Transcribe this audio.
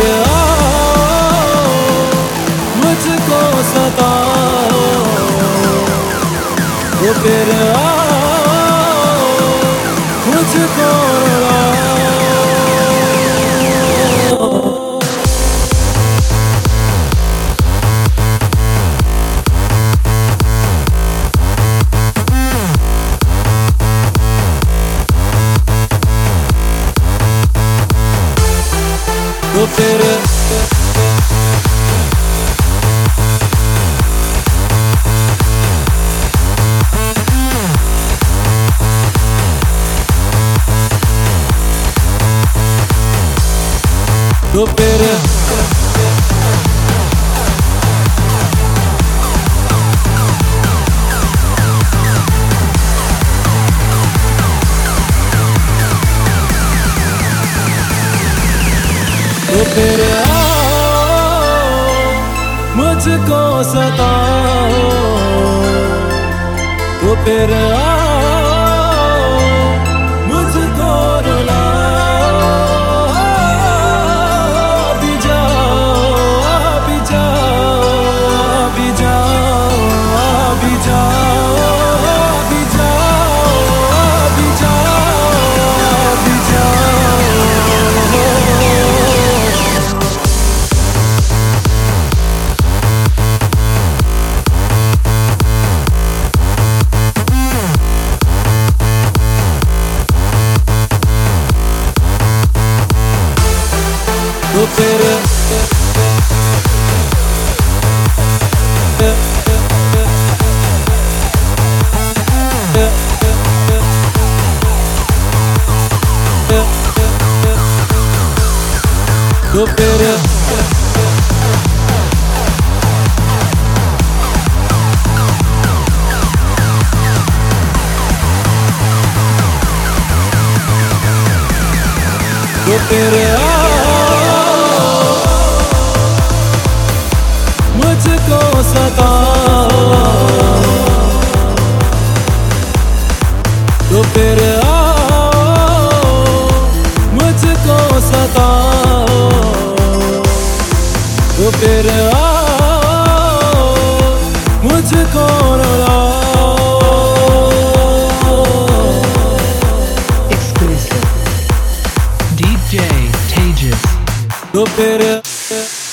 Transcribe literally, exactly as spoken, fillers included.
आओ मुझको सताओ, तो फिर आओ मुझको रुलाओ। तो फिर तो फिर तो फिर आओ मुझको सताओ, तो फिर आओ मुझको रुलाओ। भी जाओ भी जाओ भी जाओ भी जाओ भी जाओ भी जाओ भी जाओ। तो फिर तो फिर तो फिर मुझको सताओ, तो फिर आओ मुझको सताओ, तो फिर आओ मुझको रुलाओ। Exclusive D J Tejas. तो फिर